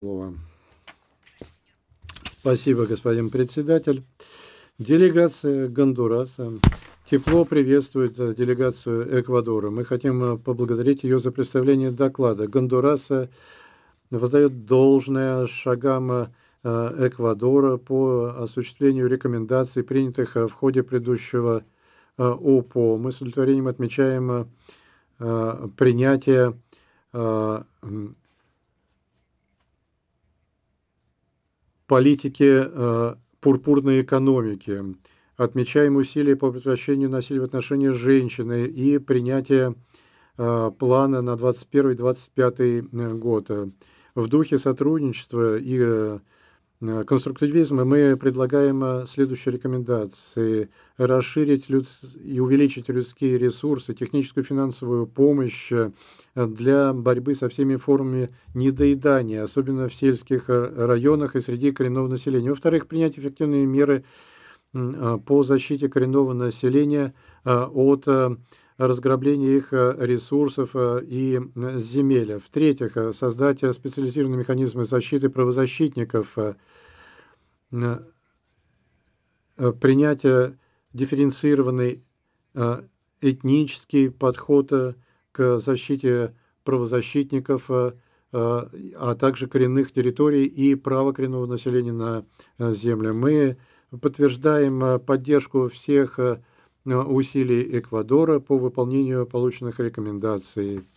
Слово. Спасибо, господин председатель. Делегация Гондураса тепло приветствует делегацию Эквадора. Мы хотим поблагодарить ее за представление доклада. Гондурас воздает должное шагам Эквадора по осуществлению рекомендаций, принятых в ходе предыдущего ОПО. Мы с удовлетворением отмечаем принятие политики пурпурной экономики. Отмечаем усилия по предотвращению насилия в отношении женщины и принятие плана на 2021-2025 год. В духе сотрудничества и конструктивизма мы предлагаем следующие рекомендации: расширить и увеличить людские ресурсы, техническую и финансовую помощь для борьбы со всеми формами недоедания, особенно в сельских районах и среди коренного населения. Во-вторых, принять эффективные меры по защите коренного населения от разграбления их ресурсов и земель. В-третьих, создать специализированные механизмы защиты правозащитников, принять дифференцированный этнический подход к защите правозащитников, а также коренных территорий и права коренного населения на землю. Мы подтверждаем поддержку всех усилий Эквадора по выполнению полученных рекомендаций.